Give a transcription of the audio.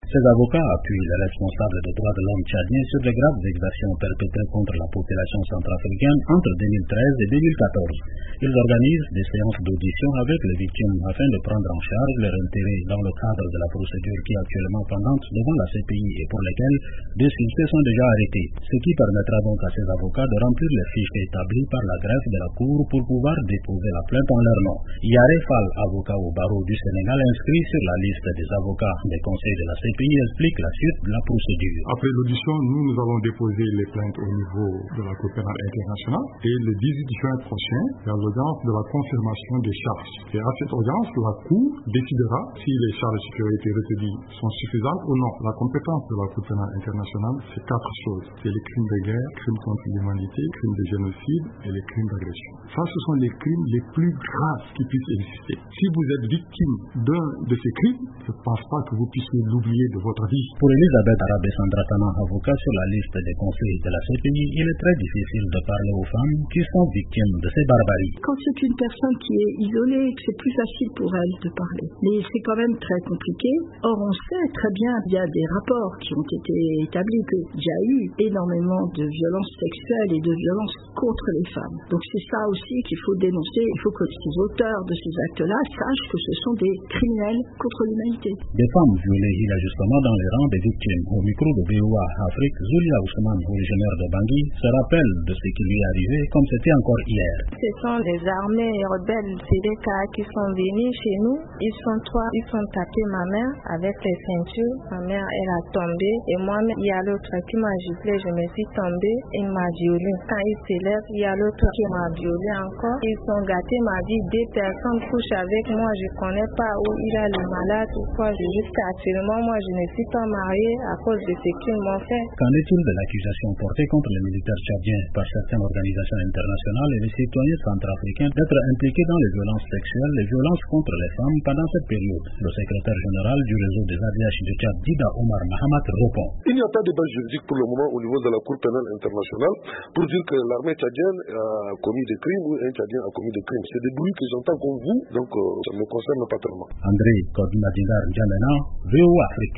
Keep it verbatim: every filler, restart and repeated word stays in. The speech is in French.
Ces avocats appuient les responsables des droits de l'homme tchadiens sur de graves exactions perpétrées contre la population centrafricaine entre deux mille treize et deux mille quatorze. Ils organisent des séances d'audition avec les victimes afin de prendre en charge leur intérêt dans le cadre de la procédure qui est actuellement pendante devant la C P I et pour lesquelles deux suspects sont déjà arrêtés, ce qui permettra donc à ces avocats de remplir les fiches établies par la greffe de la Cour pour pouvoir déposer la plainte en leur nom. Yaré Fall, avocat au barreau du Sénégal inscrit sur la liste des avocats des conseils de la C P I, explique la suite de la procédure. Après l'audition, nous, nous allons déposer les plaintes au niveau de la Cour pénale internationale et le dix-huit juin prochain, il y a l'audience de la confirmation des charges. Et à cette audience, la Cour décidera si les charges qui ont été retenues sont suffisantes ou non. La compétence de la Cour pénale internationale, c'est quatre choses. C'est les crimes de guerre, crimes contre l'humanité, crimes de génocide et les crimes d'agression. Ça, ce sont les crimes les plus graves qui puissent exister. Si vous êtes victime d'un de ces crimes, je ne pense pas que vous puissiez l'oublier de votre vie. Pour Elisabeth Arabé Sandratana, avocat sur la liste des conseils de la C P I, il est très difficile de parler aux femmes qui sont victimes de ces barbaries. Quand c'est une personne qui est isolée, c'est plus facile pour elle de parler. Mais c'est quand même très compliqué. Or, on sait très bien, il y a des rapports qui ont été établis qu'il y a eu énormément de violences sexuelles et de violences contre les femmes. Donc c'est ça aussi qu'il faut dénoncer. Il faut que les auteurs de ces actes-là sachent que ce sont des criminels contre l'humanité. Des femmes violées il y a justement dans les rangs des victimes. Au micro de V O A Afrique, Zulia Ousmane, originaire de Bangui, se rappelle de ce qui lui est arrivé comme c'était encore hier. Ce sont des armées rebelles, c'est des cas qui sont venus chez nous. Ils sont trois, ils ont tapé ma mère avec les ceintures. Ma mère, elle a tombé et moi-même, il y a l'autre qui m'a giflé, je me suis tombée, il m'a violée. Quand il s'élève, il y a l'autre qui m'a violée encore. Ils sont gâtés ma vie, deux personnes couchent avec moi, je ne connais pas où il a le malade ou quoi. Jusqu'à actuellement, moi, je ne suis pas mariée à cause de ce qu'ils m'ont fait. Qu'en est-il de l'accusation portée contre les militaires tchadiens par certaines organisations internationales et les citoyens centrafricains d'être impliqués dans les violences sexuelles, les violences contre les femmes pendant cette période? Le secrétaire général du réseau des A D H de Tchad, Dida Omar Mahamat, répond. Il n'y a pas de base juridique pour le moment au niveau de la Cour pénale internationale pour dire que l'armée tchadienne a commis des crimes ou un tchadien a commis des crimes. C'est des bruits que j'entends comme vous, donc euh, ça ne me concerne pas tellement. André Kodmadingar Djamena, V O A Afrique.